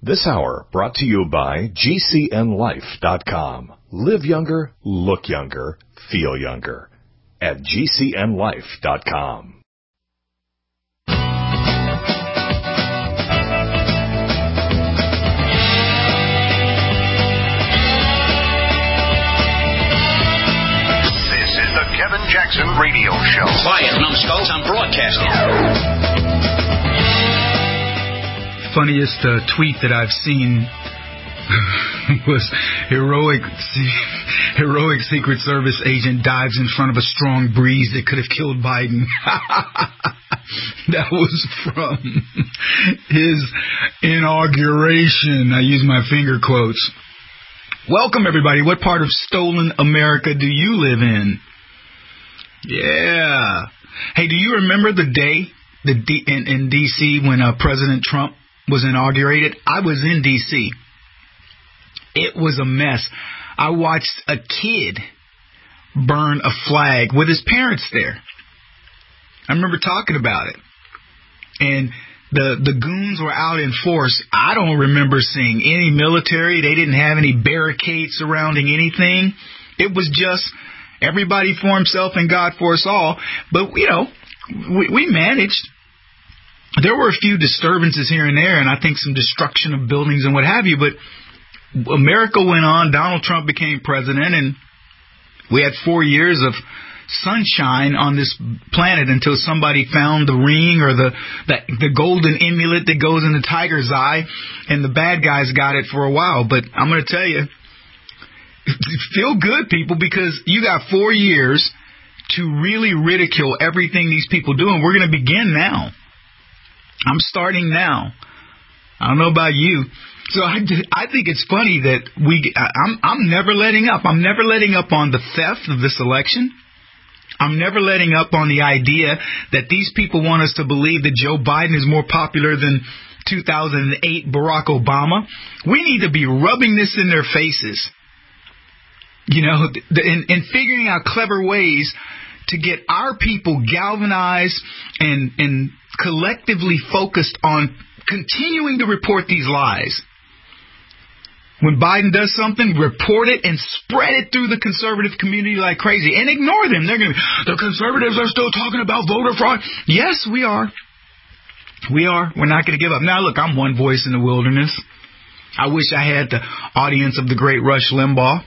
This hour brought to you by GCNLife.com. Live younger, look younger, feel younger at GCNLife.com. This is the Kevin Jackson Radio Show. Quiet, numbskulls, I'm broadcasting. Funniest tweet that I've seen was heroic Secret Service agent dives in front of a strong breeze that could have killed Biden. That was from his inauguration. I use my finger quotes. Welcome, everybody. What part of stolen America do you live in? Yeah. Hey, do you remember the day in D.C. when President Trump was inaugurated? I was in D.C. It was a mess. I watched a kid burn a flag with his parents there. I remember talking about it. And the goons were out in force. I don't remember seeing any military. They didn't have any barricades surrounding anything. It was just everybody for himself and God for us all. But, you know, we managed. There were a few disturbances here and there, and I think some destruction of buildings and what have you. But America went on. Donald Trump became president, and we had 4 years of sunshine on this planet until somebody found the ring or the golden amulet that goes in the tiger's eye, and the bad guys got it for a while. But I'm going to tell you, feel good, people, because you got 4 years to really ridicule everything these people do, and we're going to begin now. I'm starting now. I don't know about you. So I think it's funny that I'm never letting up. I'm never letting up on the theft of this election. I'm never letting up on the idea that these people want us to believe that Joe Biden is more popular than 2008 Barack Obama. We need to be rubbing this in their faces, you know, and figuring out clever ways to get our people galvanized and collectively focused on continuing to report these lies. When Biden does something, report it and spread it through the conservative community like crazy. And ignore them. They're going to be, the conservatives are still talking about voter fraud. Yes, we are. We are. We're not going to give up. Now, look, I'm one voice in the wilderness. I wish I had the audience of the great Rush Limbaugh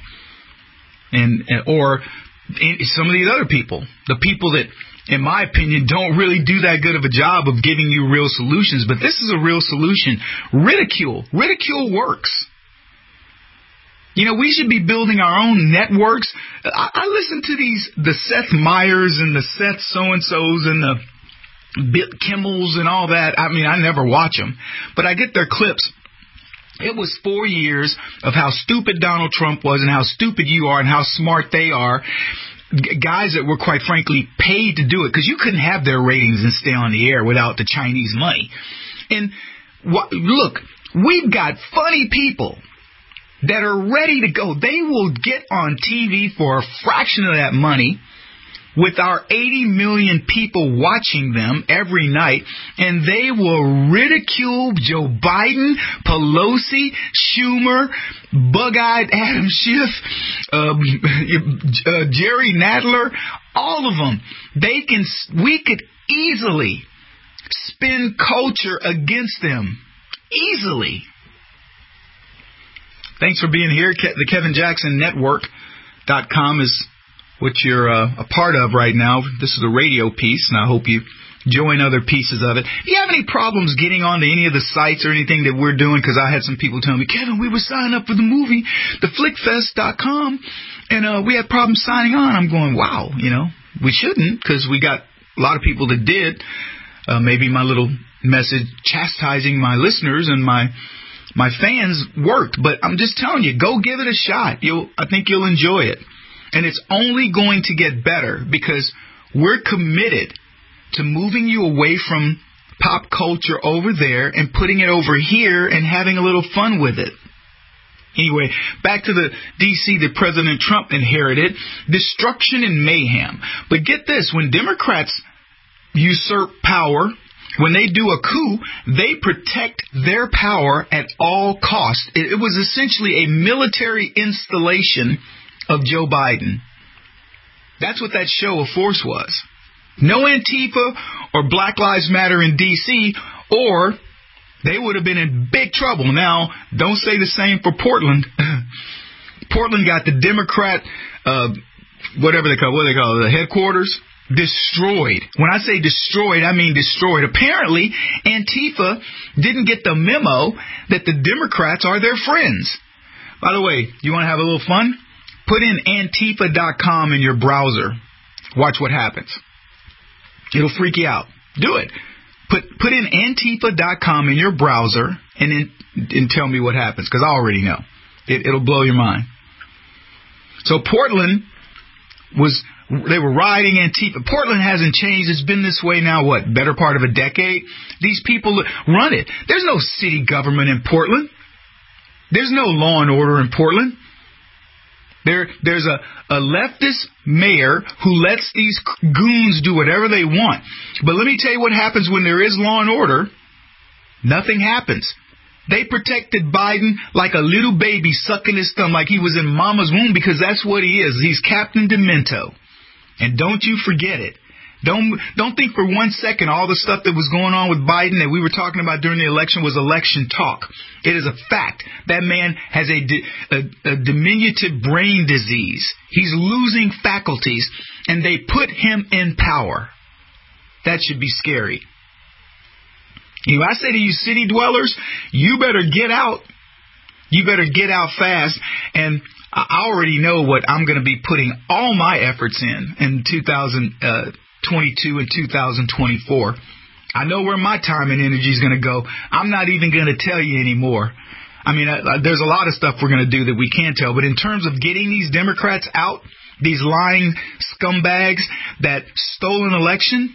or some of these other people. The people that, in my opinion, don't really do that good of a job of giving you real solutions. But this is a real solution. Ridicule. Ridicule works. You know, we should be building our own networks. I listen to the Seth Meyers and the Seth so-and-sos and the Bill Kimmels and all that. I mean, I never watch them, but I get their clips. It was 4 years of how stupid Donald Trump was and how stupid you are and how smart they are. Guys that were, quite frankly, paid to do it, because you couldn't have their ratings and stay on the air without the Chinese money. And look, we've got funny people that are ready to go. They will get on TV for a fraction of that money with our 80 million people watching them every night, and they will ridicule Joe Biden, Pelosi, Schumer, bug-eyed Adam Schiff, Jerry Nadler, all of them. We could easily spin culture against them. Easily. Thanks for being here. The Kevin Jackson Network.com is what you're a part of right now. This is a radio piece, and I hope you join other pieces of it. If you have any problems getting onto any of the sites or anything that we're doing, because I had some people telling me, Kevin, we were signing up for the movie, theflickfest.com, and we had problems signing on. I'm going, wow, you know, we shouldn't, because we got a lot of people that did. Maybe my little message chastising my listeners and my fans worked, but I'm just telling you, go give it a shot. I think you'll enjoy it. And it's only going to get better because we're committed to moving you away from pop culture over there and putting it over here and having a little fun with it. Anyway, back to the D.C. that President Trump inherited, destruction and mayhem. But get this, when Democrats usurp power when they do a coup, they protect their power at all costs. It was essentially a military installation of Joe Biden. That's what that show of force was. No Antifa or Black Lives Matter in D.C., or they would have been in big trouble. Now, don't say the same for Portland. Portland got the Democrat, what they call it, the headquarters, destroyed. When I say destroyed, I mean destroyed. Apparently, Antifa didn't get the memo that the Democrats are their friends. By the way, you want to have a little fun? Put in Antifa.com in your browser. Watch what happens. It'll freak you out. Do it. Put in Antifa.com in your browser and tell me what happens, because I already know. It'll blow your mind. So Portland they were rioting Antifa. Portland hasn't changed. It's been this way now, better part of a decade? These people run it. There's no city government in Portland. There's no law and order in Portland. There's a leftist mayor who lets these goons do whatever they want. But let me tell you what happens when there is law and order. Nothing happens. They protected Biden like a little baby sucking his thumb like he was in mama's womb, because that's what he is. He's Captain Demento. And don't you forget it. Don't think for 1 second all the stuff that was going on with Biden that we were talking about during the election was election talk. It is a fact. That man has a diminutive brain disease. He's losing faculties, and they put him in power. That should be scary. I say to you city dwellers, you better get out. You better get out fast. And I already know what I'm going to be putting all my efforts in 2022 and 2024. I know where my time and energy is going to go. I'm not even going to tell you anymore. I mean, there's a lot of stuff we're going to do that we can't tell. But in terms of getting these Democrats out, these lying scumbags that stole an election,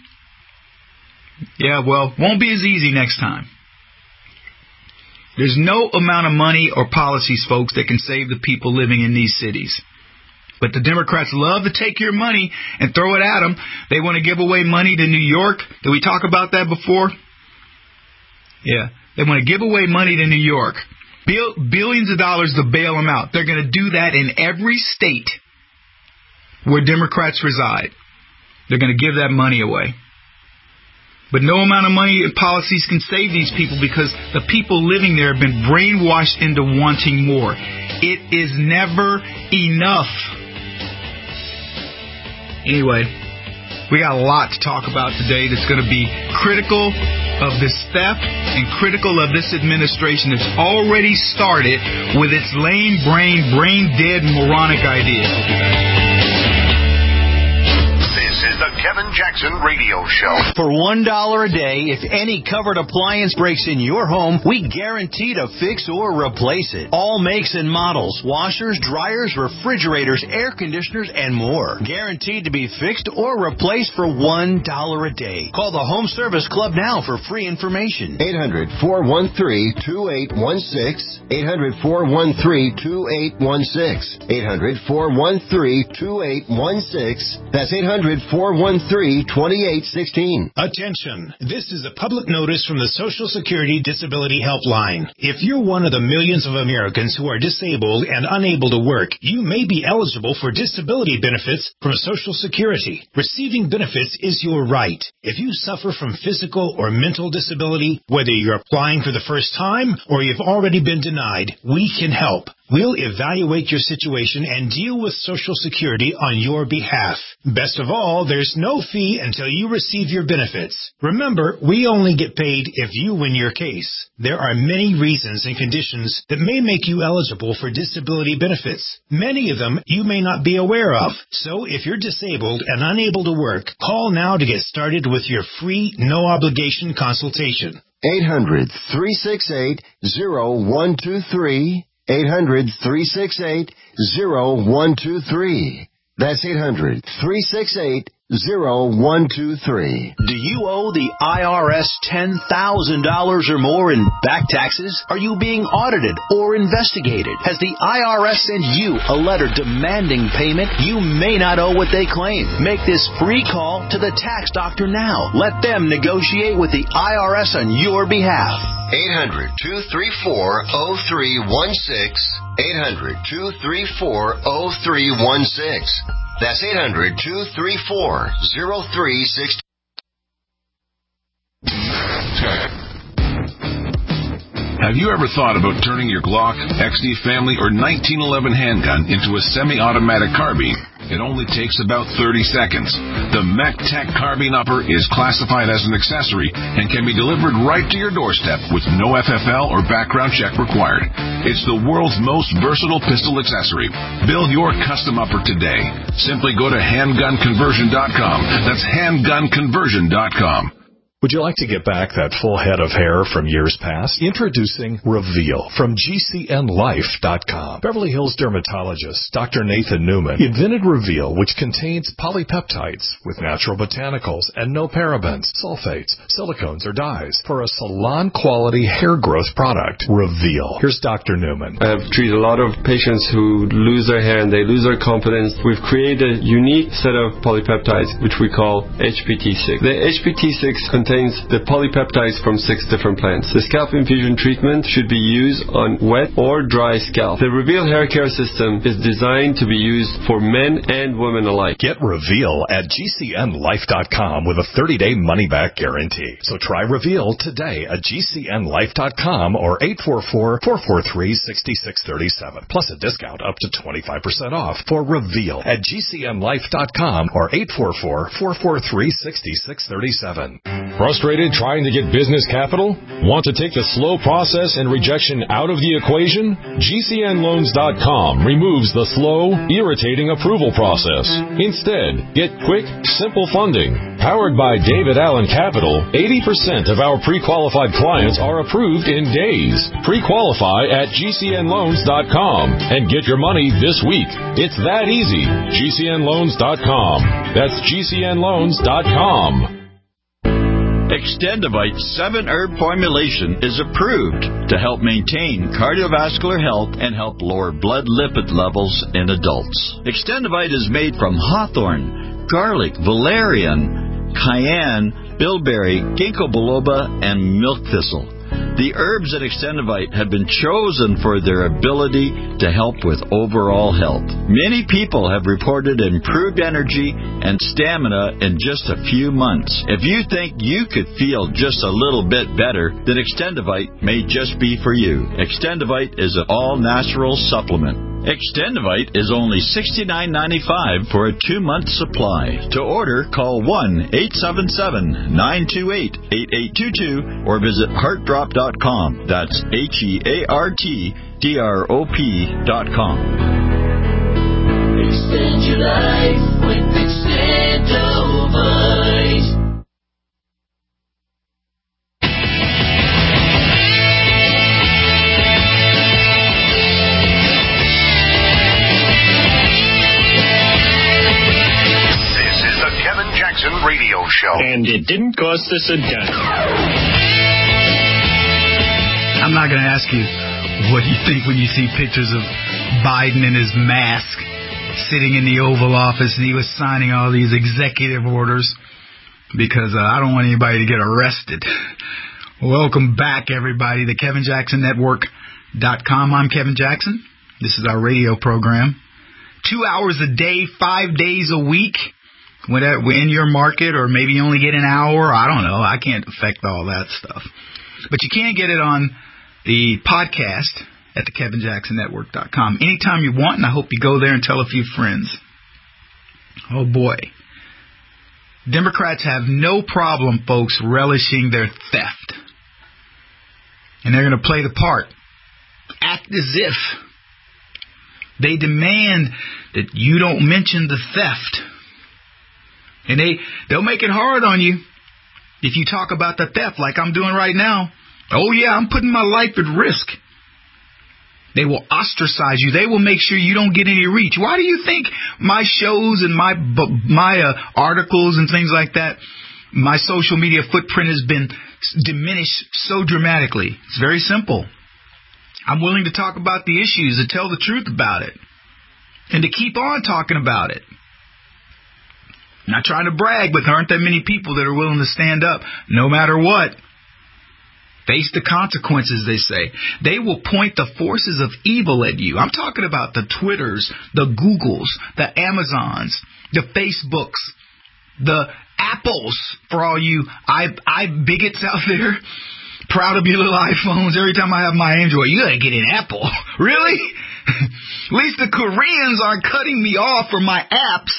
won't be as easy next time. There's no amount of money or policies, folks, that can save the people living in these cities. But the Democrats love to take your money and throw it at them. They want to give away money to New York. Did we talk about that before? Yeah. They want to give away money to New York. Billions of dollars to bail them out. They're going to do that in every state where Democrats reside. They're going to give that money away. But no amount of money and policies can save these people, because the people living there have been brainwashed into wanting more. It is never enough. Anyway, we got a lot to talk about today that's going to be critical of this theft and critical of this administration that's already started with its lame brain dead, moronic idea. This is the Kevin Jackson Radio Show. For $1 a day, if any covered appliance breaks in your home, we guarantee to fix or replace it. All makes and models, washers, dryers, refrigerators, air conditioners, and more. Guaranteed to be fixed or replaced for $1 a day. Call the Home Service Club now for free information. 800-413-2816. 800-413-2816. 800-413-2816. That's 800-413-2816. Attention. This is a public notice from the Social Security Disability Helpline. If you're one of the millions of Americans who are disabled and unable to work, you may be eligible for disability benefits from Social Security. Receiving benefits is your right. If you suffer from physical or mental disability, whether you're applying for the first time or you've already been denied, we can help. We'll evaluate your situation and deal with Social Security on your behalf. Best of all, there's no fee until you receive your benefits. Remember, we only get paid if you win your case. There are many reasons and conditions that may make you eligible for disability benefits. Many of them you may not be aware of. So if you're disabled and unable to work, call now to get started with your free, no-obligation consultation. 800-368-0123. 800-368-0123. That's 0123. Do you owe the IRS $10,000 or more in back taxes? Are you being audited or investigated? Has the IRS sent you a letter demanding payment? You may not owe what they claim. Make this free call to the tax doctor now. Let them negotiate with the IRS on your behalf. 800-234-0316. 800-234-0316. That's 800-234-0316. Have you ever thought about turning your Glock, XD Family, or 1911 handgun into a semi-automatic carbine? It only takes about 30 seconds. The MacTac Carbine Upper is classified as an accessory and can be delivered right to your doorstep with no FFL or background check required. It's the world's most versatile pistol accessory. Build your custom upper today. Simply go to handgunconversion.com. That's handgunconversion.com. Would you like to get back that full head of hair from years past? Introducing Reveal from GCNLife.com. Beverly Hills dermatologist Dr. Nathan Newman invented Reveal, which contains polypeptides with natural botanicals and no parabens, sulfates, silicones, or dyes for a salon-quality hair growth product. Reveal. Here's Dr. Newman. I have treated a lot of patients who lose their hair and they lose their confidence. We've created a unique set of polypeptides, which we call HPT6. The HPT6 contains the polypeptides from 6 different plants. The scalp infusion treatment should be used on wet or dry scalp. The Reveal hair care system is designed to be used for men and women alike. Get Reveal at GCNLife.com with a 30-day money-back guarantee. So try Reveal today at GCNLife.com or 844-443-6637. Plus a discount up to 25% off for Reveal at GCNLife.com or 844-443-6637. Frustrated trying to get business capital? Want to take the slow process and rejection out of the equation? GCNLoans.com removes the slow, irritating approval process. Instead, get quick, simple funding. Powered by David Allen Capital, 80% of our pre-qualified clients are approved in days. Pre-qualify at GCNLoans.com and get your money this week. It's that easy. GCNLoans.com. That's GCNLoans.com. Extendivite 7-herb formulation is approved to help maintain cardiovascular health and help lower blood lipid levels in adults. Extendivite is made from hawthorn, garlic, valerian, cayenne, bilberry, ginkgo biloba, and milk thistle. The herbs at Extendivite have been chosen for their ability to help with overall health. Many people have reported improved energy and stamina in just a few months. If you think you could feel just a little bit better, then Extendivite may just be for you. Extendivite is an all-natural supplement. Extendivite is only $69.95 for a 2-month supply. To order, call 1-877-928-8822 or visit heartdrop.com. That's HEARTDROP.com. Extend your life with Extendivite. Radio show. And it didn't cost us a dime. I'm not going to ask you what you think when you see pictures of Biden in his mask sitting in the Oval Office and he was signing all these executive orders because I don't want anybody to get arrested. Welcome back, everybody, to KevinJacksonNetwork.com. I'm Kevin Jackson. This is our radio program. 2 hours a day, 5 days a week. In your market, or maybe you only get an hour. I don't know. I can't affect all that stuff. But you can get it on the podcast at the KevinJacksonNetwork.com anytime you want, and I hope you go there and tell a few friends. Oh, boy. Democrats have no problem, folks, relishing their theft. And they're going to play the part. Act as if. They demand that you don't mention the theft. And they'll make it hard on you if you talk about the theft like I'm doing right now. Oh, yeah, I'm putting my life at risk. They will ostracize you. They will make sure you don't get any reach. Why do you think my shows and my articles and things like that, my social media footprint has been diminished so dramatically? It's very simple. I'm willing to talk about the issues, to tell the truth about it, and to keep on talking about it. Not trying to brag, but there aren't that many people that are willing to stand up no matter what. Face the consequences, they say. They will point the forces of evil at you. I'm talking about the Twitters, the Googles, the Amazons, the Facebooks, the Apples, for all you bigots out there. Proud of your little iPhones. Every time I have my Android, you gotta get an Apple. Really? At least the Koreans aren't cutting me off for my apps.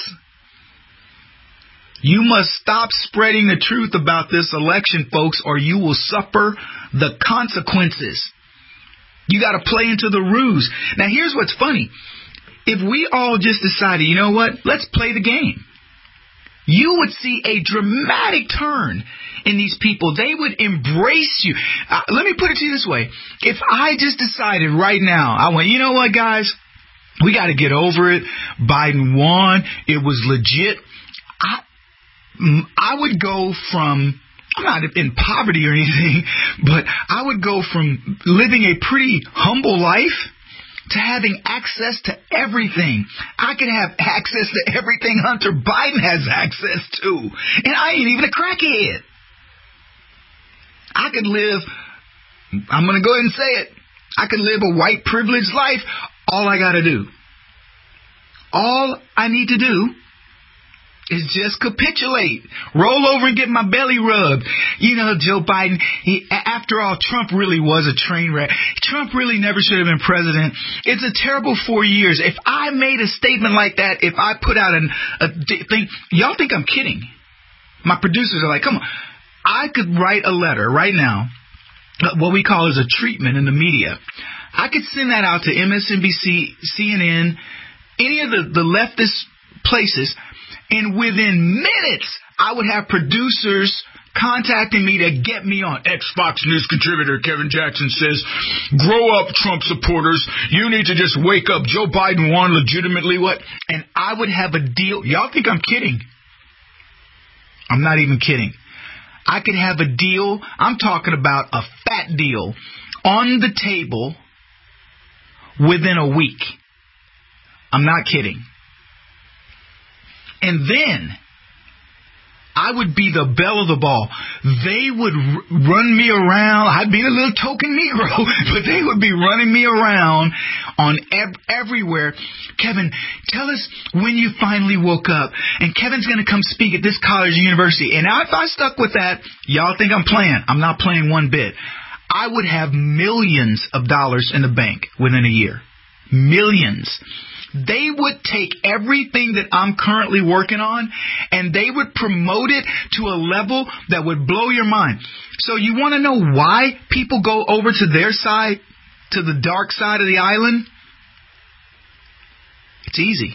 You must stop spreading the truth about this election, folks, or you will suffer the consequences. You got to play into the ruse. Now, here's what's funny. If we all just decided, you know what, let's play the game, you would see a dramatic turn in these people. They would embrace you. Let me put it to you this way. If I just decided right now, I went, you know what, guys, we got to get over it. Biden won. It was legit. I would go from, I'm not in poverty or anything, but I would go from living a pretty humble life to having access to everything. I could have access to everything Hunter Biden has access to. And I ain't even a crackhead. I could live, I'm going to go ahead and say it, I could live a white privileged life. All I got to do, all I need to do is just capitulate. Roll over and get my belly rubbed. You know, Joe Biden, after all, Trump really was a train wreck. Trump really never should have been president. It's a terrible 4 years. If I made a statement like that, if I put out a thing, y'all think I'm kidding. My producers are like, come on. I could write a letter right now, what we call as a treatment in the media. I could send that out to MSNBC, CNN, any of the leftist places, and within minutes, I would have producers contacting me to get me on. Ex-Fox News contributor Kevin Jackson says, grow up, Trump supporters. You need to just wake up. Joe Biden won legitimately. What? And I would have a deal. Y'all think I'm kidding? I'm not even kidding. I could have a deal. I'm talking about a fat deal on the table within a week. I'm not kidding. And then I would be the belle of the ball. They would run me around. I'd be a little token Negro, but they would be running me around on everywhere. Kevin, tell us when you finally woke up. And Kevin's going to come speak at this college or university. And now if I stuck with that, y'all think I'm playing. I'm not playing one bit. I would have millions of dollars in the bank within a year. Millions. They would take everything that I'm currently working on and they would promote it to a level that would blow your mind. So you want to know why people go over to their side, to the dark side of the island? It's easy.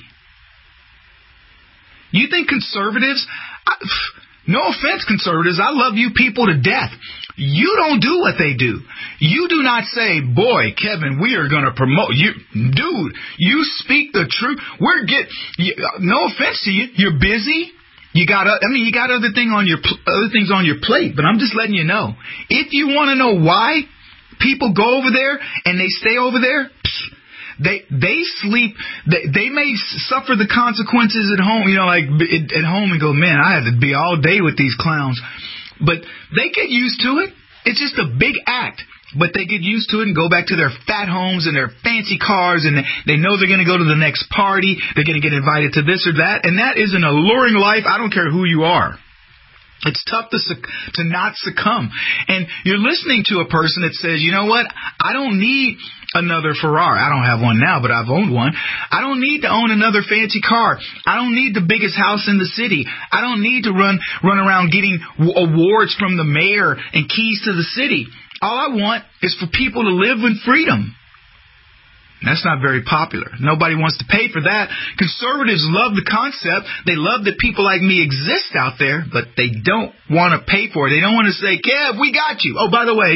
You think conservatives, no offense conservatives, I love you people to death. You don't do what they do. You do not say, boy, Kevin, we are going to promote you. Dude, you speak the truth. No offense to you. You're busy. You got other things on your plate, but I'm just letting you know. If you want to know why people go over there and they stay over there, they sleep. They may suffer the consequences at home, like at home and go, man, I have to be all day with these clowns. But they get used to it. It's just a big act. But they get used to it and go back to their fat homes and their fancy cars, and they know they're going to go to the next party. They're going to get invited to this or that. And that is an alluring life. I don't care who you are. It's tough to not succumb. And you're listening to a person that says, you know what? I don't need another Ferrari. I don't have one now, but I've owned one. I don't need to own another fancy car. I don't need the biggest house in the city. I don't need to run around getting awards from the mayor and keys to the city. All I want is for people to live in freedom. That's not very popular. Nobody wants to pay for that. Conservatives love the concept. They love that people like me exist out there, but they don't want to pay for it. They don't want to say, Kev, we got you. Oh, by the way,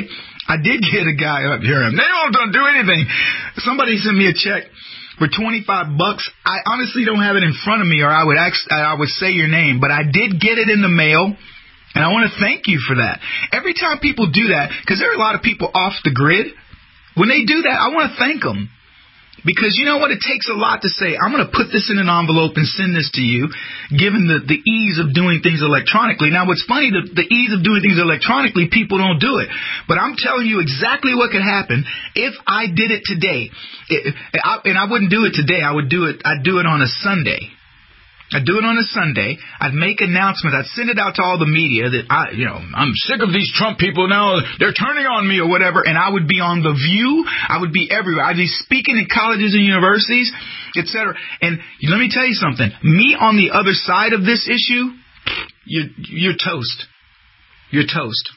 I did get a guy up here. They don't do anything. Somebody sent me a check for $25. I honestly don't have it in front of me, or I would say your name, but I did get it in the mail, and I want to thank you for that. Every time people do that, because there are a lot of people off the grid, when they do that, I want to thank them. Because you know what? It takes a lot to say, I'm going to put this in an envelope and send this to you, given the ease of doing things electronically. Now, what's funny, the ease of doing things electronically, people don't do it. But I'm telling you exactly what could happen if I did it today. And I wouldn't do it today. I'd do it on a Sunday. I'd do it on a Sunday. I'd make announcements. I'd send it out to all the media that I'm sick of these Trump people now. They're turning on me or whatever. And I would be on The View. I would be everywhere. I'd be speaking in colleges and universities, etc. And let me tell you something. Me on the other side of this issue, you're toast. You're toast.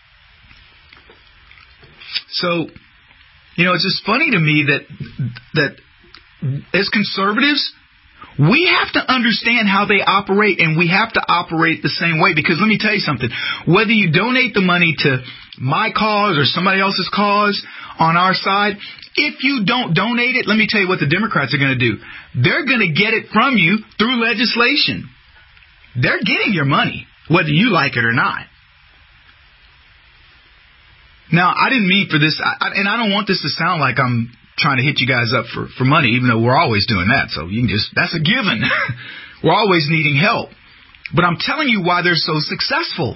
So, it's just funny to me that as conservatives, we have to understand how they operate, and we have to operate the same way. Because let me tell you something. Whether you donate the money to my cause or somebody else's cause on our side, if you don't donate it, let me tell you what the Democrats are going to do. They're going to get it from you through legislation. They're getting your money, whether you like it or not. Now, I didn't mean for this, and I don't want this to sound like I'm trying to hit you guys up for money, even though we're always doing that. So you can that's a given. We're always needing help. But I'm telling you why they're so successful.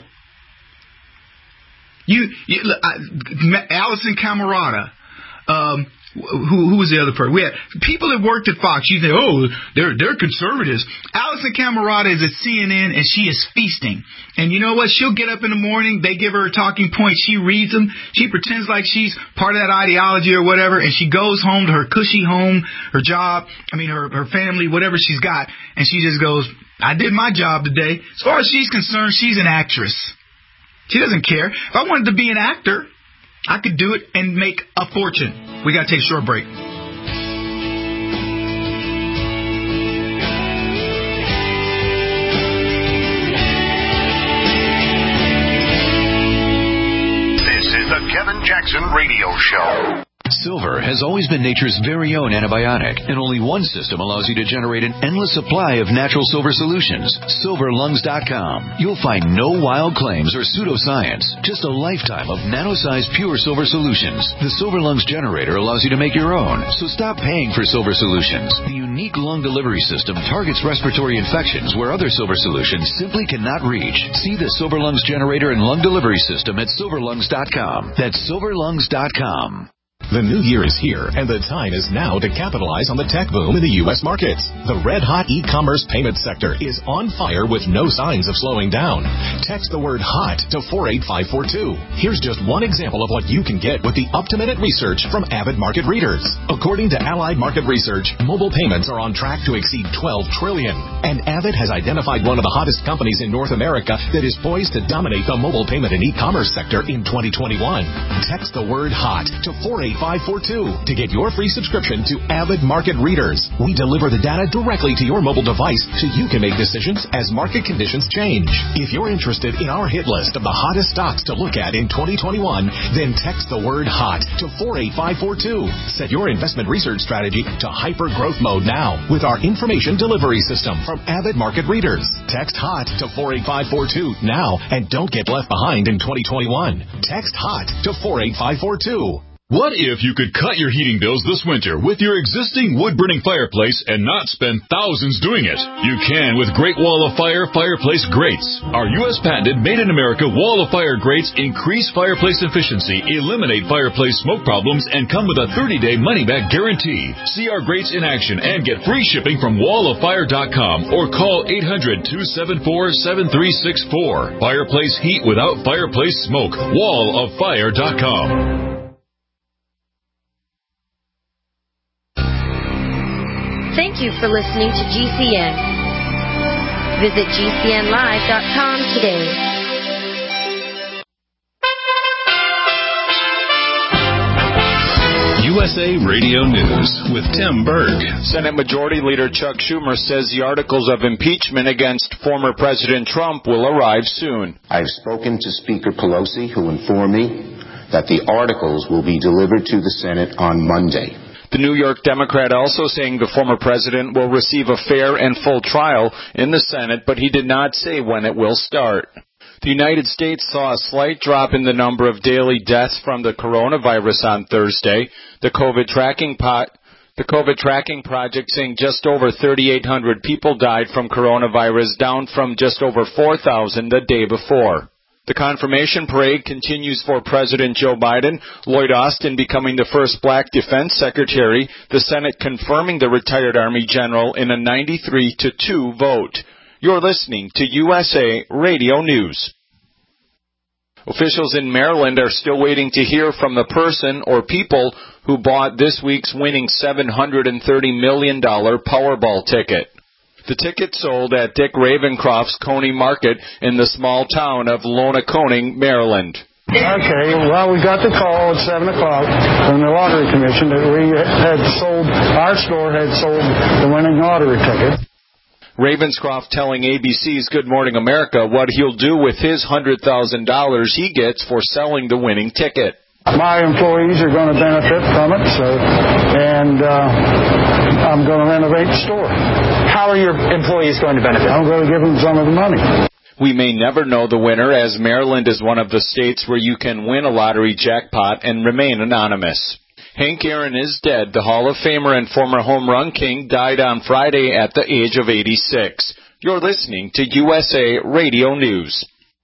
Allison Camerata, who was the other person? We had people that worked at Fox. You think, they're conservatives. Allison Camerata is at CNN, and she is feasting. And you know what? She'll get up in the morning. They give her a talking point. She reads them. She pretends like she's part of that ideology or whatever, and she goes home to her cushy home, her job, her family, whatever she's got, and she just goes, I did my job today. As far as she's concerned, she's an actress. She doesn't care. If I wanted to be an actor, I could do it and make a fortune. We got to take a short break. This is the Kevin Jackson Radio Show. Silver has always been nature's very own antibiotic, and only one system allows you to generate an endless supply of natural silver solutions. SilverLungs.com. You'll find no wild claims or pseudoscience, just a lifetime of nano-sized pure silver solutions. The Silver Lungs generator allows you to make your own, so stop paying for silver solutions. The unique lung delivery system targets respiratory infections where other silver solutions simply cannot reach. See the Silver Lungs generator and lung delivery system at SilverLungs.com. That's SilverLungs.com. The new year is here, and the time is now to capitalize on the tech boom in the U.S. markets. The red-hot e-commerce payment sector is on fire with no signs of slowing down. Text the word HOT to 48542. Here's just one example of what you can get with the up-to-minute research from Avid Market Readers. According to Allied Market Research, mobile payments are on track to exceed $12 trillion. And Avid has identified one of the hottest companies in North America that is poised to dominate the mobile payment and e-commerce sector in 2021. Text the word HOT to 48542 to get your free subscription to Avid Market Readers. We deliver the data directly to your mobile device so you can make decisions as market conditions change. If you're interested in our hit list of the hottest stocks to look at in 2021, then text the word HOT to 48542. Set your investment research strategy to hyper growth mode now with our information delivery system from Avid Market Readers. Text HOT to 48542 now and don't get left behind in 2021. Text HOT to 48542. What if you could cut your heating bills this winter with your existing wood-burning fireplace and not spend thousands doing it? You can with Great Wall of Fire fireplace grates. Our U.S. patented made-in-America Wall of Fire grates increase fireplace efficiency, eliminate fireplace smoke problems, and come with a 30-day money-back guarantee. See our grates in action and get free shipping from walloffire.com or call 800-274-7364. Fireplace heat without fireplace smoke. walloffire.com. Thank you for listening to GCN. Visit GCNlive.com today. USA Radio News with Tim Berg. Senate Majority Leader Chuck Schumer says the articles of impeachment against former President Trump will arrive soon. I've spoken to Speaker Pelosi, who informed me that the articles will be delivered to the Senate on Monday. The New York Democrat also saying the former president will receive a fair and full trial in the Senate, but he did not say when it will start. The United States saw a slight drop in the number of daily deaths from the coronavirus on Thursday. The COVID tracking project saying just over 3,800 people died from coronavirus, down from just over 4,000 the day before. The confirmation parade continues for President Joe Biden, Lloyd Austin becoming the first black defense secretary, the Senate confirming the retired Army general in a 93-2 vote. You're listening to USA Radio News. Officials in Maryland are still waiting to hear from the person or people who bought this week's winning $730 million Powerball ticket. The ticket sold at Dick Ravencroft's Coney Market in the small town of Lonaconing, Maryland. Okay, well, we got the call at 7 o'clock from the Lottery Commission that our store had sold the winning lottery ticket. Ravenscroft telling ABC's Good Morning America what he'll do with his $100,000 he gets for selling the winning ticket. My employees are going to benefit from it, and I'm going to renovate the store. How are your employees going to benefit? I'm going to give them some of the money. We may never know the winner, as Maryland is one of the states where you can win a lottery jackpot and remain anonymous. Hank Aaron is dead. The Hall of Famer and former home run king died on Friday at the age of 86. You're listening to USA Radio News.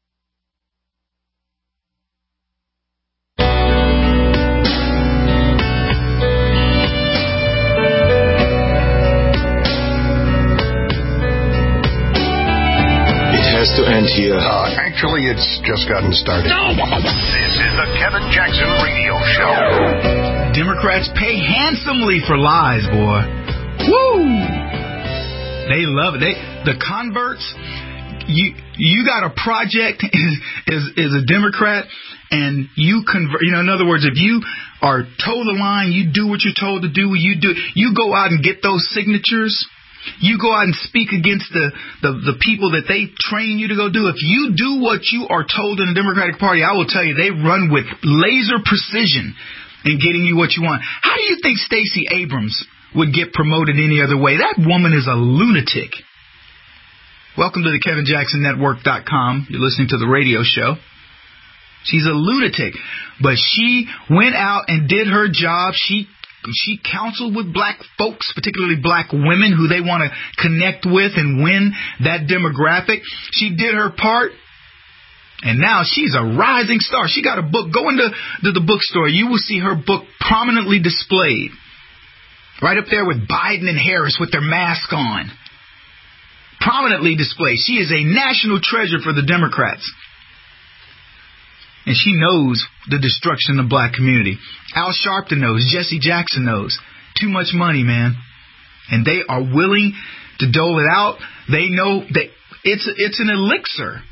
Has to end here. Actually, it's just gotten started. This is the Kevin Jackson Radio Show. Democrats pay handsomely for lies, boy. Woo! They love it. The converts. You got a project as a Democrat, and you convert. In other words, if you are toe the line, you do what you're told to do. You go out and get those signatures. You go out and speak against the people that they train you to go do. If you do what you are told in the Democratic Party, I will tell you, they run with laser precision in getting you what you want. How do you think Stacey Abrams would get promoted any other way? That woman is a lunatic. Welcome to the KevinJacksonNetwork.com. You're listening to the radio show. She's a lunatic. But she went out and did her job. She counseled with black folks, particularly black women who they want to connect with and win that demographic. She did her part, and now she's a rising star. She got a book. Go into the bookstore. You will see her book prominently displayed, right up there with Biden and Harris with their mask on. Prominently displayed. She is a national treasure for the Democrats. And she knows the destruction of the black community. Al Sharpton knows. Jesse Jackson knows. Too much money, man. And they are willing to dole it out. They know that it's an elixir.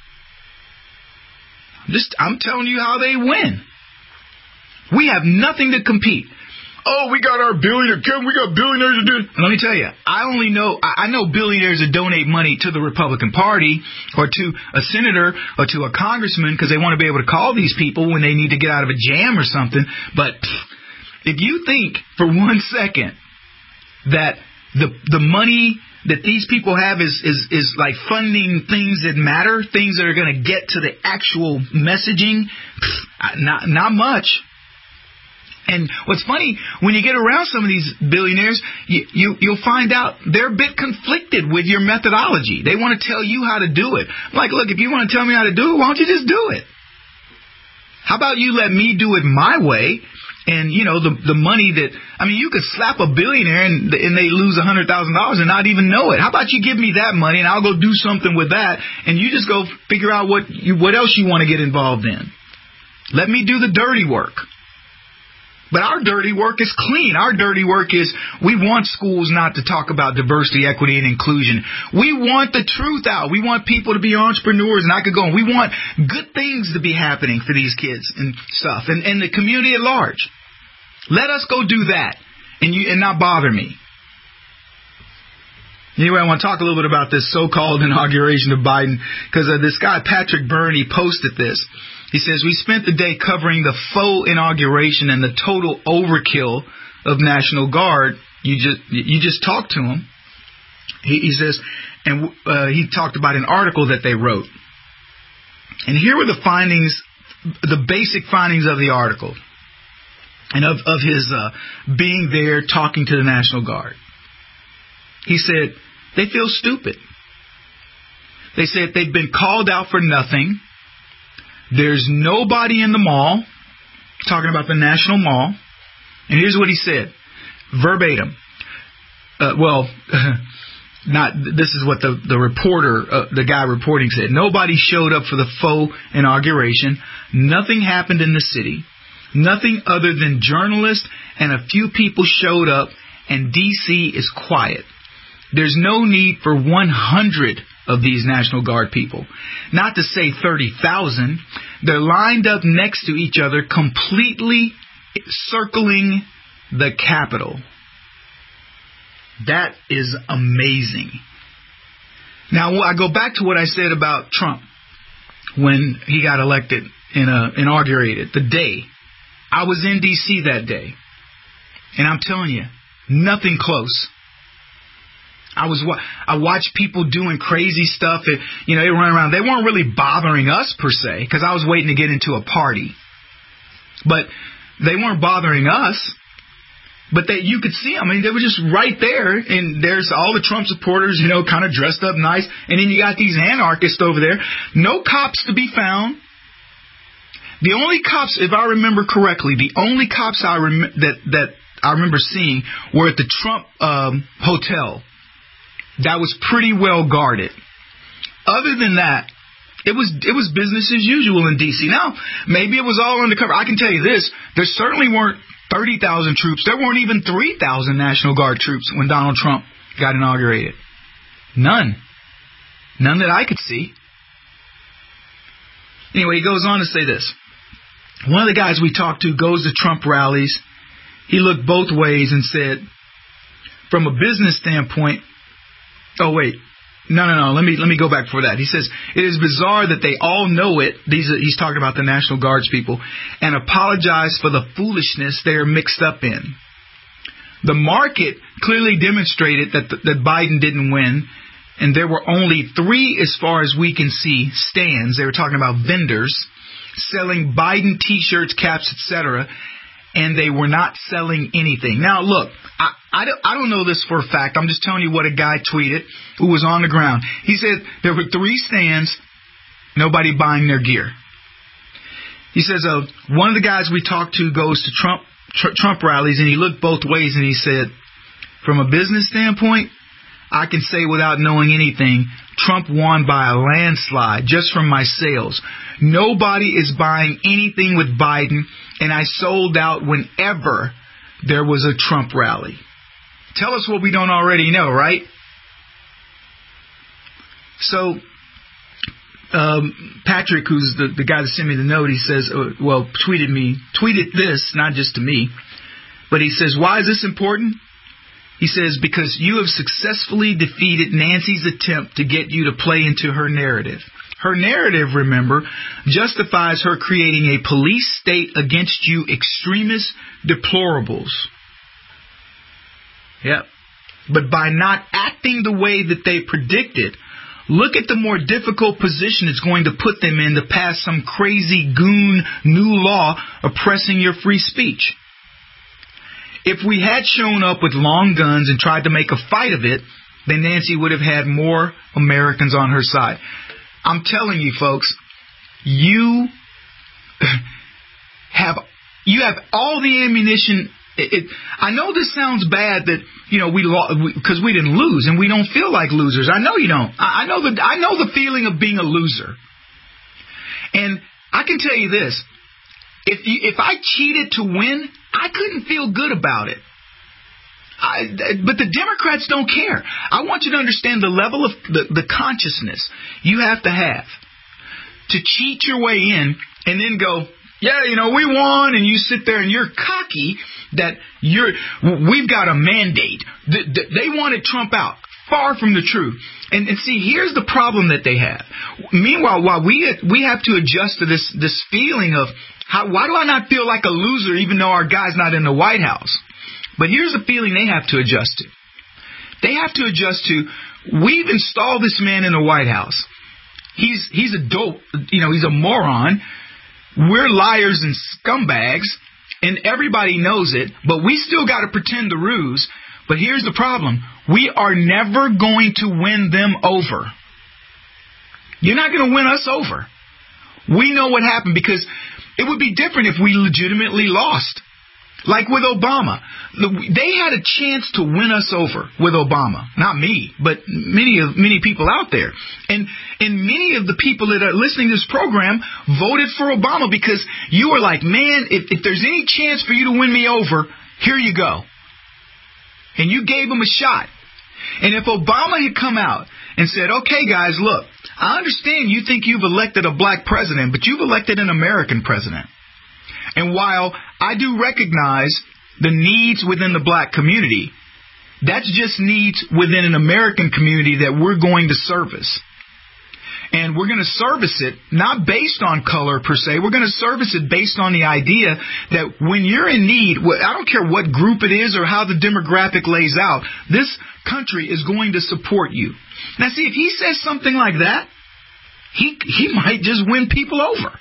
I'm telling you how they win. We have nothing to compete. Oh, we got our billionaire. Kevin, we got billionaires to do. And let me tell you, I know billionaires that donate money to the Republican Party or to a senator or to a congressman because they want to be able to call these people when they need to get out of a jam or something. But if you think for 1 second that the money that these people have is like funding things that matter, things that are going to get to the actual messaging, not much. And what's funny, when you get around some of these billionaires, you'll find out they're a bit conflicted with your methodology. They want to tell you how to do it. I'm like, look, if you want to tell me how to do it, why don't you just do it? How about you let me do it my way? And, the money that, you could slap a billionaire and they lose $100,000 and not even know it. How about you give me that money and I'll go do something with that, and you just go figure out what else you want to get involved in. Let me do the dirty work. But our dirty work is clean. Our dirty work is we want schools not to talk about diversity, equity, and inclusion. We want the truth out. We want people to be entrepreneurs, and I could go on. We want good things to be happening for these kids and stuff, and the community at large. Let us go do that and not bother me. Anyway, I want to talk a little bit about this so-called inauguration of Biden, because this guy, Patrick Byrne, he posted this. He says, we spent the day covering the faux inauguration and the total overkill of National Guard. You just talked to him. He says, and he talked about an article that they wrote. And here were the findings, the basic findings of the article, and of his being there talking to the National Guard. He said, they feel stupid. They said they've been called out for nothing. There's nobody in the mall, talking about the National Mall. And here's what he said, verbatim. This is what the reporter, the guy reporting said. Nobody showed up for the faux inauguration. Nothing happened in the city. Nothing other than journalists and a few people showed up, and D.C. is quiet. There's no need for 100 of these National Guard people. Not to say 30,000. They're lined up next to each other, completely circling the Capitol. That is amazing. Now, I go back to what I said about Trump when he got elected, inaugurated, the day. I was in D.C. that day. And I'm telling you, nothing close. I watched people doing crazy stuff. They run around. They weren't really bothering us, per se, because I was waiting to get into a party. But they weren't bothering us. But you could see them. I mean, they were just right there. And there's all the Trump supporters, kind of dressed up nice. And then you got these anarchists over there. No cops to be found. The only cops, if I remember correctly, the only cops that I remember seeing were at the Trump hotel. That was pretty well guarded. Other than that, it was business as usual in D.C. Now, maybe it was all undercover. I can tell you this. There certainly weren't 30,000 troops. There weren't even 3,000 National Guard troops when Donald Trump got inaugurated. None. None that I could see. Anyway, he goes on to say this. One of the guys we talked to goes to Trump rallies. He looked both ways and said, from a business standpoint, oh, wait. No. Let me go back before that. He says, it is bizarre that they all know it. He's talking about the National Guards people, and apologize for the foolishness they are mixed up in. The market clearly demonstrated that Biden didn't win, and there were only 3, as far as we can see, stands. They were talking about vendors selling Biden T-shirts, caps, etc., and they were not selling anything. Now, look, I don't know this for a fact. I'm just telling you what a guy tweeted who was on the ground. He said there were 3 stands, nobody buying their gear. He says one of the guys we talked to goes to Trump rallies, and he looked both ways, and he said, from a business standpoint, I can say without knowing anything, Trump won by a landslide just from my sales. Nobody is buying anything with Biden, and I sold out whenever there was a Trump rally. Tell us what we don't already know, right? So, Patrick, who's the guy that sent me the note, he says, tweeted this, not just to me, but he says, why is this important? He says, because you have successfully defeated Nancy's attempt to get you to play into her narrative. Her narrative, remember, justifies her creating a police state against you extremist deplorables. Yep. But by not acting the way that they predicted, look at the more difficult position it's going to put them in to pass some crazy goon new law oppressing your free speech. If we had shown up with long guns and tried to make a fight of it, then Nancy would have had more Americans on her side. I'm telling you, folks, you have all the ammunition. I know this sounds bad that because we didn't lose and we don't feel like losers. I know you don't. I know the feeling of being a loser. And I can tell you this: if I cheated to win, I couldn't feel good about it. But the Democrats don't care. I want you to understand the level of the consciousness you have to cheat your way in and then go, yeah, we won, and you sit there and you're cocky that we've got a mandate. They wanted Trump out. far from the truth. And see, here's the problem that they have. Meanwhile, while we have to adjust to this feeling of why do I not feel like a loser even though our guy's not in the White House? But here's the feeling they have to adjust to. They have to adjust to, we've installed this man in the White House. He's a dope, he's a moron. We're liars and scumbags, and everybody knows it, but we still got to pretend the ruse. But here's the problem. We are never going to win them over. You're not going to win us over. We know what happened, because it would be different if we legitimately lost. Like with Obama. They had a chance to win us over with Obama. Not me, but many people out there. And many of the people that are listening to this program voted for Obama because you were like, man, if there's any chance for you to win me over, here you go. And you gave him a shot. And if Obama had come out and said, okay, guys, look, I understand you think you've elected a black president, but you've elected an American president. And while I do recognize the needs within the black community, that's just needs within an American community that we're going to service. And we're going to service it not based on color per se. We're going to service it based on the idea that when you're in need, I don't care what group it is or how the demographic lays out, this country is going to support you. Now, see, if he says something like that, he might just win people over.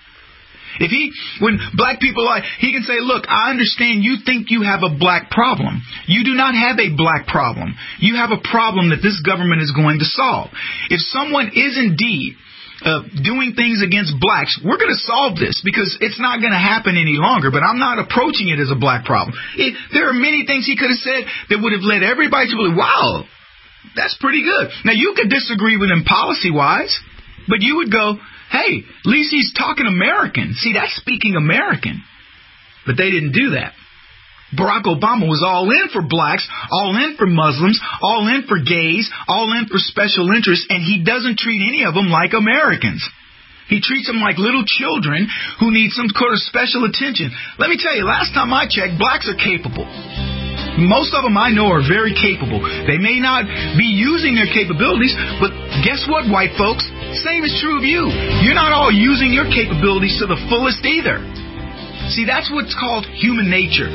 When black people he can say, look, I understand you think you have a black problem. You do not have a black problem. You have a problem that this government is going to solve. If someone is indeed doing things against blacks, we're going to solve this because it's not going to happen any longer, but I'm not approaching it as a black problem. There are many things he could have said that would have led everybody to believe, wow, that's pretty good. Now, you could disagree with him policy-wise, but you would go, hey, at least he's talking American. See, that's speaking American. But they didn't do that. Barack Obama was all in for blacks, all in for Muslims, all in for gays, all in for special interests, and he doesn't treat any of them like Americans. He treats them like little children who need some sort of special attention. Let me tell you, last time I checked, blacks are capable. Most of them I know are very capable. They may not be using their capabilities, but guess what, white folks? Same is true of you. You're not all using your capabilities to the fullest either. See, that's what's called human nature.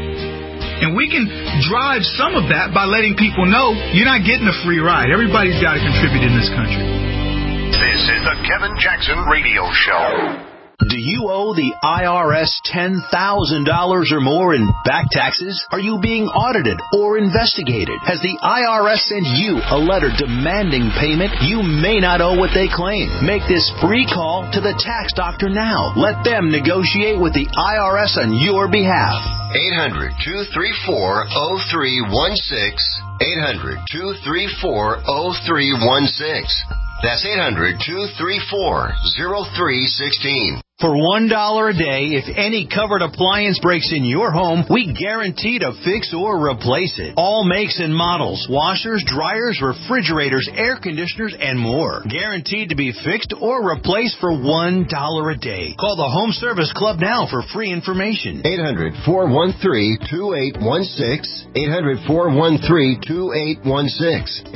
And we can drive some of that by letting people know you're not getting a free ride. Everybody's got to contribute in this country. This is the Kevin Jackson Radio Show. Do you owe the IRS $10,000 or more in back taxes? Are you being audited or investigated? Has the IRS sent you a letter demanding payment? You may not owe what they claim. Make this free call to the tax doctor now. Let them negotiate with the IRS on your behalf. 800-234-0316. 800-234-0316. That's 800-234-0316. For $1 a day, if any covered appliance breaks in your home, we guarantee to fix or replace it. All makes and models, washers, dryers, refrigerators, air conditioners, and more. Guaranteed to be fixed or replaced for $1 a day. Call the Home Service Club now for free information. 800-413-2816. 800-413-2816.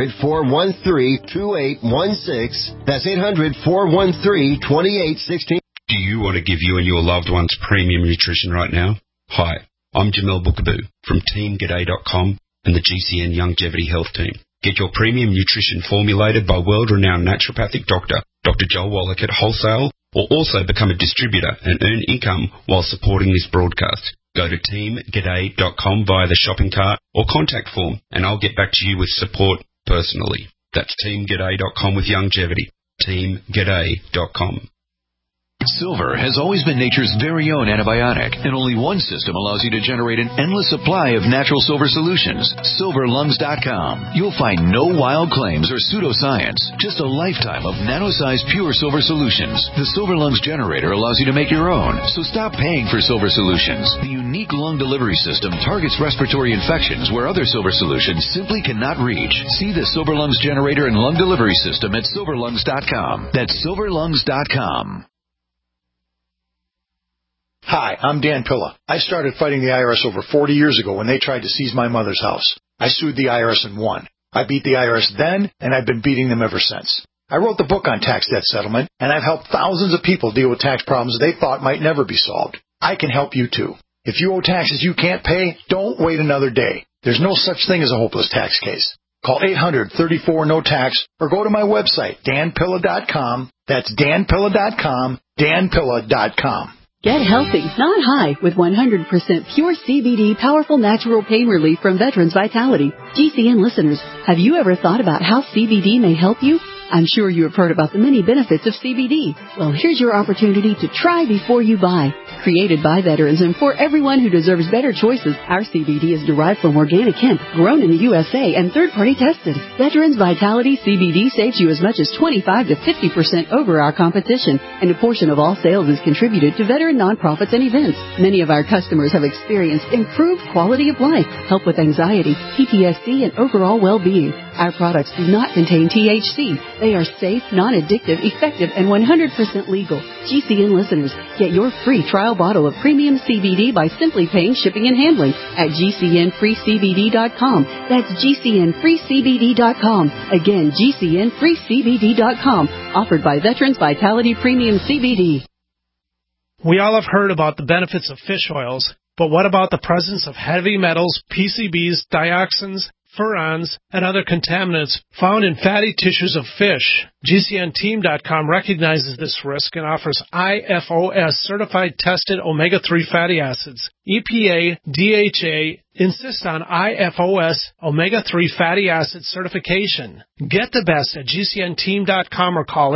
800-413-2816. That's 800-413-2816. Do you want to give you and your loved ones premium nutrition right now? Hi, I'm Jamel Bookaboo from TeamGaday.com and the GCN Longevity Health Team. Get your premium nutrition formulated by world-renowned naturopathic doctor, Dr. Joel Wallach at wholesale, or also become a distributor and earn income while supporting this broadcast. Go to TeamGaday.com via the shopping cart or contact form, and I'll get back to you with support personally. That's TeamGaday.com with longevity. TeamGaday.com. Silver has always been nature's very own antibiotic, and only one system allows you to generate an endless supply of natural silver solutions. SilverLungs.com. You'll find no wild claims or pseudoscience, just a lifetime of nano-sized pure silver solutions. The Silver Lungs generator allows you to make your own, so stop paying for silver solutions. The unique lung delivery system targets respiratory infections where other silver solutions simply cannot reach. See the Silver Lungs generator and lung delivery system at SilverLungs.com. That's SilverLungs.com. Hi, I'm Dan Pilla. I started fighting the IRS over 40 years ago when they tried to seize my mother's house. I sued the IRS and won. I beat the IRS then, and I've been beating them ever since. I wrote the book on tax debt settlement, and I've helped thousands of people deal with tax problems they thought might never be solved. I can help you too. If you owe taxes you can't pay, don't wait another day. There's no such thing as a hopeless tax case. Call 800-34-NO-TAX or go to my website, danpilla.com. That's danpilla.com, danpilla.com. Get healthy, not high, with 100% pure CBD powerful natural pain relief from Veterans Vitality. GCN listeners, have you ever thought about how CBD may help you? I'm sure you have heard about the many benefits of CBD. Well, here's your opportunity to try before you buy. Created by veterans and for everyone who deserves better choices, our CBD is derived from organic hemp, grown in the USA, and third-party tested. Veterans Vitality CBD saves you as much as 25 to 50% over our competition, and a portion of all sales is contributed to veteran nonprofits and events. Many of our customers have experienced improved quality of life, help with anxiety, PTSD, and overall well-being. Our products do not contain THC. They are safe, non-addictive, effective, and 100% legal. GCN listeners, get your free trial bottle of premium CBD by simply paying shipping and handling at GCNFreeCBD.com. That's GCNFreeCBD.com. Again, GCNFreeCBD.com. Offered by Veterans Vitality Premium CBD. We all have heard about the benefits of fish oils, but what about the presence of heavy metals, PCBs, dioxins, furans, and other contaminants found in fatty tissues of fish? GCNteam.com recognizes this risk and offers IFOS certified tested omega-3 fatty acids. EPA, DHA insist on IFOS omega-3 fatty acid certification. Get the best at GCNteam.com or call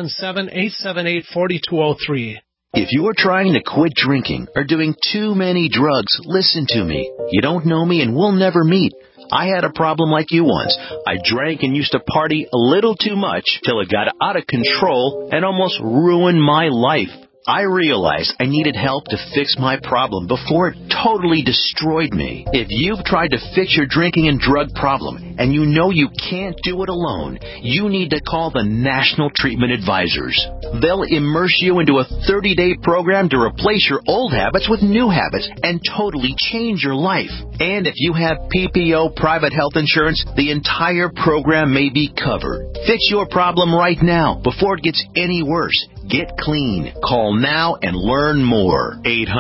877-878-4203. If you're trying to quit drinking or doing too many drugs, listen to me. You don't know me and we'll never meet. I had a problem like you once. I drank and used to party a little too much till it got out of control and almost ruined my life. I realized I needed help to fix my problem before it totally destroyed me. If you've tried to fix your drinking and drug problem and you know you can't do it alone, you need to call the National Treatment Advisors. They'll immerse you into a 30-day program to replace your old habits with new habits and totally change your life. And if you have PPO private health insurance, the entire program may be covered. Fix your problem right now before it gets any worse. Get clean. Call now and learn more.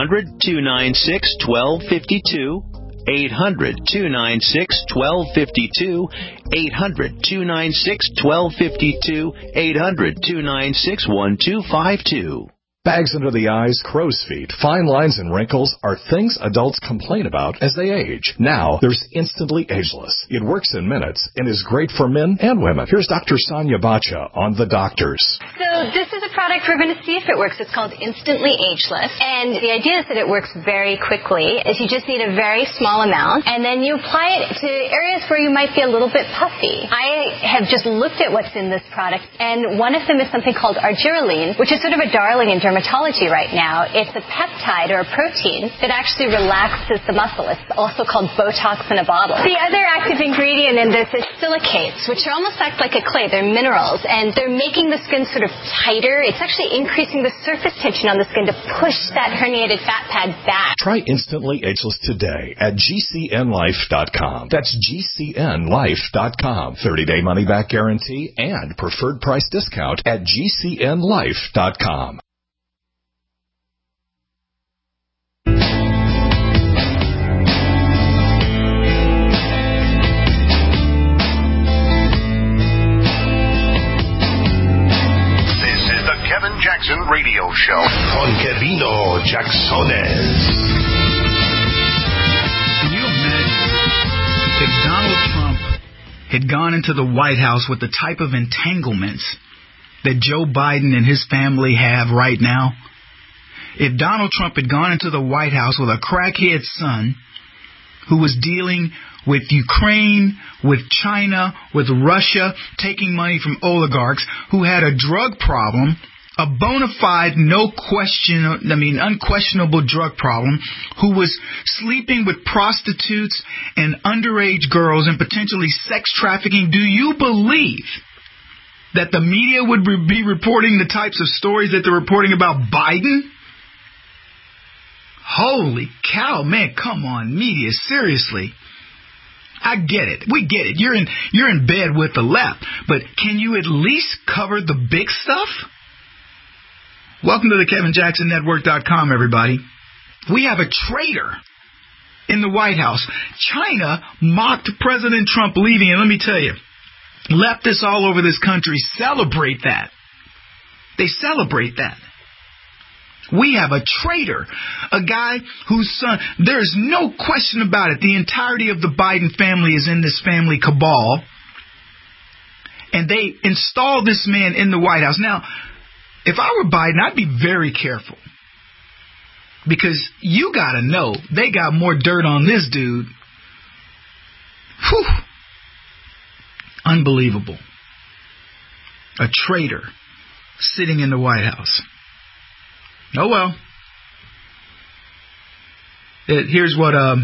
800-296-1252. 800-296-1252. 800-296-1252. 800-296-1252. Bags under the eyes, crow's feet, fine lines, and wrinkles are things adults complain about as they age. Now, there's Instantly Ageless. It works in minutes and is great for men and women. Here's Dr. Sonia Bacha on The Doctors. So this is a product we're going to see if it works. It's called Instantly Ageless. And the idea is that it works very quickly. Is you just need a very small amount, and then you apply it to areas where you might be a little bit puffy. I have just looked at what's in this product, and one of them is something called argireline, which is sort of a darling in dermatology right now. It's a peptide or a protein that actually relaxes the muscle. It's also called Botox in a bottle. The other active ingredient in this is silicates, which almost act like a clay. They're minerals, and they're making the skin sort of tighter. It's actually increasing the surface tension on the skin to push that herniated fat pad back. Try Instantly Ageless today at GCNLife.com. That's GCNLife.com. 30-day money-back guarantee and preferred price discount at GCNLife.com. Kevin Jackson Radio Show on Kevino Jacksones. Can you imagine if Donald Trump had gone into the White House with the type of entanglements that Joe Biden and his family have right now? If Donald Trump had gone into the White House with a crackhead son who was dealing with Ukraine, with China, with Russia, taking money from oligarchs, who had a drug problem, a bona fide, unquestionable drug problem, who was sleeping with prostitutes and underage girls and potentially sex trafficking, do you believe that the media would be reporting the types of stories that they're reporting about Biden? Holy cow, man, come on, media, seriously. I get it. We get it. You're in bed with the left. But can you at least cover the big stuff? Welcome to the KevinJacksonNetwork.com, everybody. We have a traitor in the White House. China mocked President Trump leaving, and let me tell you, leftists all over this country celebrate that. They celebrate that. We have a traitor, a guy whose son, there's no question about it, the entirety of the Biden family is in this family cabal, and they install this man in the White House. Now, if I were Biden, I'd be very careful. Because you got to know, they got more dirt on this dude. Whew. Unbelievable. A traitor sitting in the White House. Oh, well. Here's what I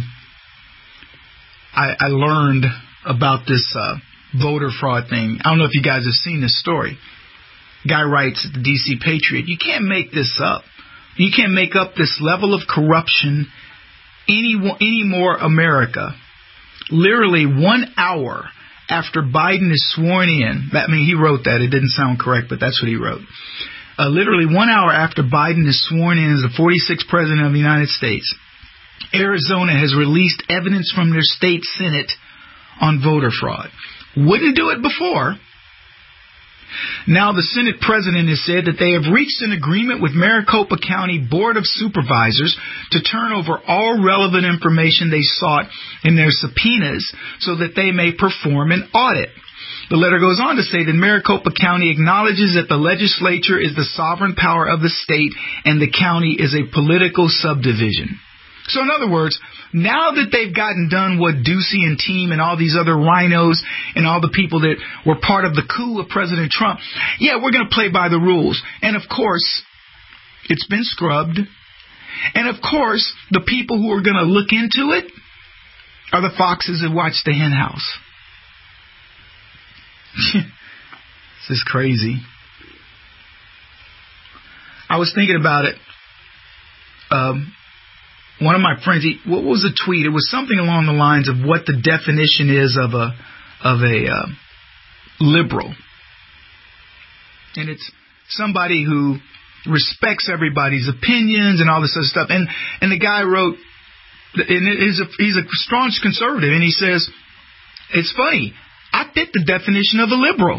learned about this voter fraud thing. I don't know if you guys have seen this story. Guy writes at the DC Patriot, you can't make this up. You can't make up this level of corruption anymore, America. Literally 1 hour after Biden is sworn in, he wrote that. It didn't sound correct, but that's what he wrote. Literally 1 hour after Biden is sworn in as the 46th president of the United States, Arizona has released evidence from their state Senate on voter fraud. Wouldn't do it before. Now the Senate president has said that they have reached an agreement with Maricopa County Board of Supervisors to turn over all relevant information they sought in their subpoenas so that they may perform an audit. The letter goes on to say that Maricopa County acknowledges that the legislature is the sovereign power of the state and the county is a political subdivision. So in other words, now that they've gotten done what Ducey and team and all these other rhinos and all the people that were part of the coup of President Trump, we're going to play by the rules. And of course, it's been scrubbed. And of course, the people who are going to look into it are the foxes that watch the hen house. This is crazy. I was thinking about it. One of my friends, what was the tweet? It was something along the lines of what the definition is of a liberal. And it's somebody who respects everybody's opinions and all this other stuff. And the guy wrote, and he's a staunch conservative, and he says, it's funny, I fit the definition of a liberal.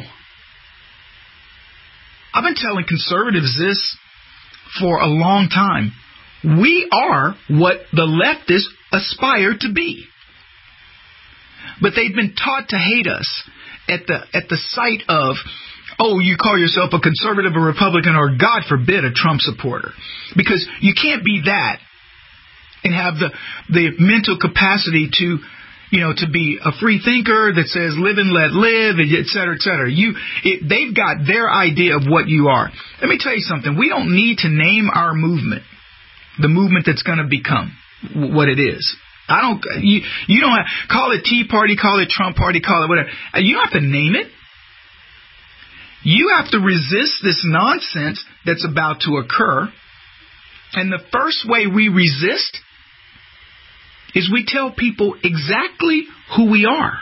I've been telling conservatives this for a long time. We are what the leftists aspire to be. But they've been taught to hate us at the sight of, you call yourself a conservative, a Republican, or God forbid, a Trump supporter. Because you can't be that and have the mental capacity to be a free thinker that says live and let live, et cetera, et cetera. They've got their idea of what you are. Let me tell you something. We don't need to name our movement. The movement that's going to become what it is. You don't have, call it Tea Party, call it Trump Party, call it whatever. You don't have to name it. You have to resist this nonsense that's about to occur. And the first way we resist is we tell people exactly who we are.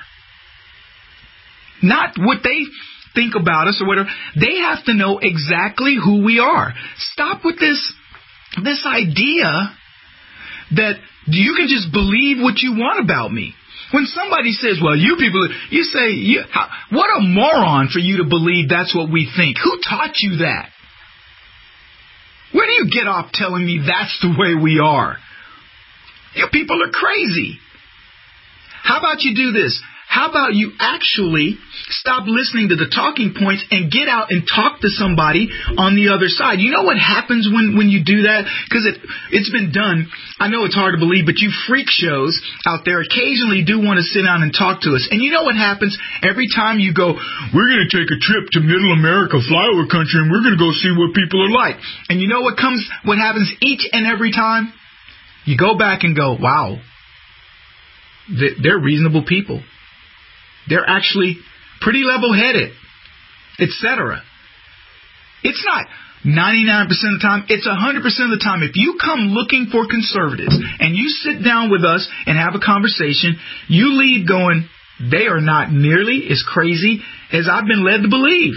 Not what they think about us or whatever. They have to know exactly who we are. Stop with this idea that you can just believe what you want about me. When somebody says, well, you people, you say, what a moron for you to believe that's what we think. Who taught you that? Where do you get off telling me that's the way we are? You people are crazy. How about you do this? How about you actually stop listening to the talking points and get out and talk to somebody on the other side? You know what happens when you do that? Because it's been done. I know it's hard to believe, but you freak shows out there occasionally do want to sit down and talk to us. And you know what happens every time you go, we're going to take a trip to Middle America, flyover country, and we're going to go see what people are like. And you know what happens each and every time? You go back and go, wow, they're reasonable people. They're actually pretty level-headed, etc. It's not, 99% of the time, it's 100% of the time. If you come looking for conservatives and you sit down with us and have a conversation, you leave going, they are not nearly as crazy as I've been led to believe.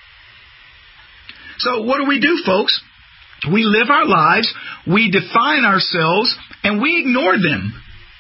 So what do, folks? We live our lives, we define ourselves, and we ignore them.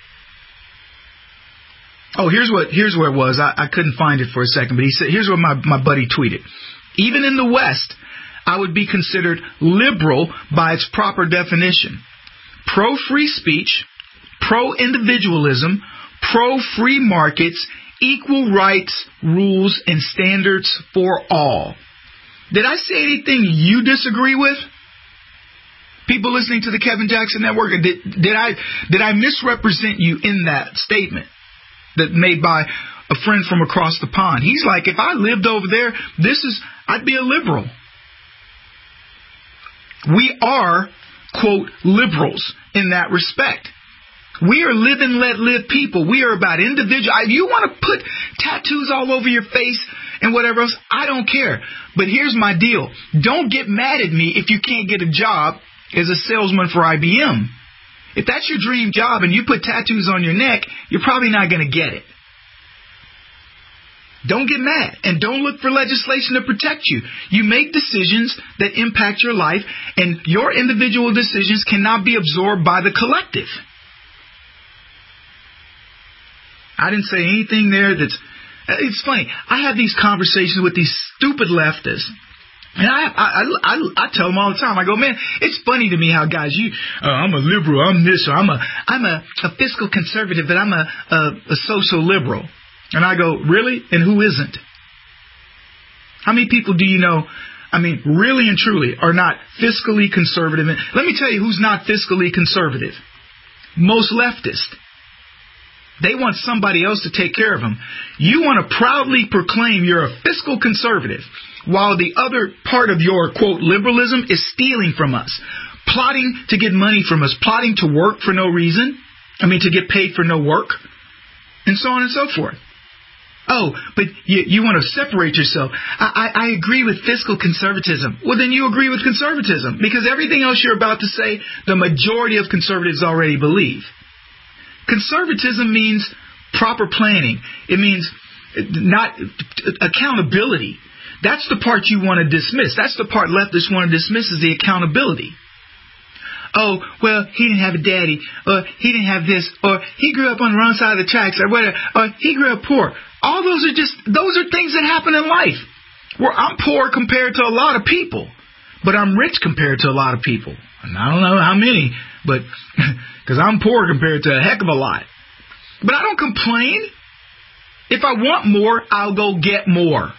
Oh, here's where it was. I couldn't find it for a second, but he said, here's what my buddy tweeted. Even in the West, I would be considered liberal by its proper definition. Pro-free speech, pro-individualism, pro-free markets, equal rights, rules, and standards for all. Did I say anything you disagree with? People listening to the Kevin Jackson Network, did I misrepresent you in that statement that made by a friend from across the pond? He's like, if I lived over there, I'd be a liberal. We are, quote, liberals in that respect. We are live and let live people. We are about individual. If you want to put tattoos all over your face and whatever else, I don't care. But here's my deal. Don't get mad at me if you can't get a job as a salesman for IBM. If that's your dream job and you put tattoos on your neck, you're probably not going to get it. Don't get mad, and don't look for legislation to protect you. You make decisions that impact your life, and your individual decisions cannot be absorbed by the collective. I didn't say anything there it's funny. I have these conversations with these stupid leftists, and I tell them all the time. I go, man, it's funny to me how guys, I'm a liberal, I'm this, or I'm a fiscal conservative, but I'm a social liberal. And I go, really? And who isn't? How many people do you know, really and truly, are not fiscally conservative? And let me tell you who's not fiscally conservative. Most leftists. They want somebody else to take care of them. You want to proudly proclaim you're a fiscal conservative, while the other part of your, quote, liberalism is stealing from us, plotting to get money from us, plotting to work for no reason, to get paid for no work, and so on and so forth. Oh, but you want to separate yourself. I agree with fiscal conservatism. Well, then you agree with conservatism, because everything else you're about to say, the majority of conservatives already believe. Conservatism means proper planning. It means not accountability. That's the part you want to dismiss. That's the part leftists want to dismiss, is the accountability. Oh, well, he didn't have a daddy, or he didn't have this, or he grew up on the wrong side of the tracks, or whatever, or he grew up poor. All those are things that happen in life. Where I'm poor compared to a lot of people, but I'm rich compared to a lot of people. And I don't know how many, but because I'm poor compared to a heck of a lot. But I don't complain. If I want more, I'll go get more.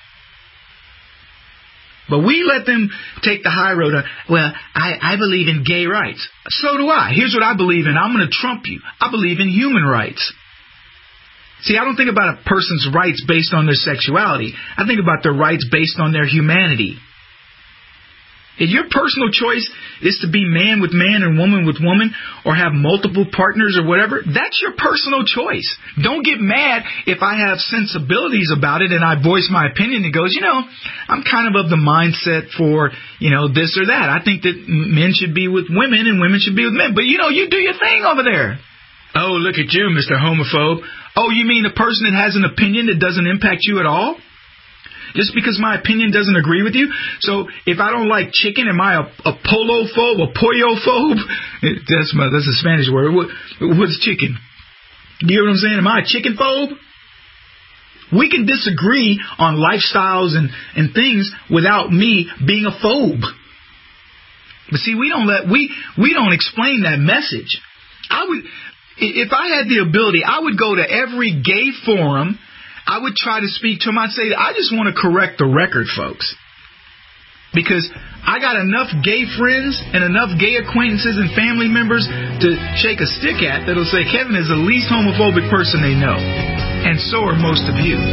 But we let them take the high road. Well, I believe in gay rights. So do I. Here's what I believe in. I'm going to trump you. I believe in human rights. See, I don't think about a person's rights based on their sexuality. I think about their rights based on their humanity. If your personal choice is to be man with man and woman with woman, or have multiple partners or whatever, that's your personal choice. Don't get mad if I have sensibilities about it and I voice my opinion that goes, I'm kind of the mindset for, this or that. I think that men should be with women and women should be with men. But, you do your thing over there. Oh, look at you, Mr. Homophobe. Oh, you mean the person that has an opinion that doesn't impact you at all? Just because my opinion doesn't agree with you? So if I don't like chicken, am I a pollo-phobe, a pollo-phobe? That's a Spanish word. What's chicken? You know what I'm saying? Am I a chicken-phobe? We can disagree on lifestyles and things without me being a phobe. But see, we don't explain that message. If I had the ability, I would go to every gay forum. I would try to speak to them. I'd say, I just want to correct the record, folks. Because I got enough gay friends and enough gay acquaintances and family members to shake a stick at that'll say Kevin is the least homophobic person they know. And so are most of you.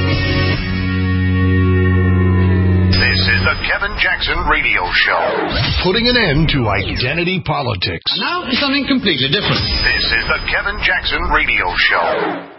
This is the Kevin Jackson Radio Show. Putting an end to identity politics. And now for something completely different. This is the Kevin Jackson Radio Show.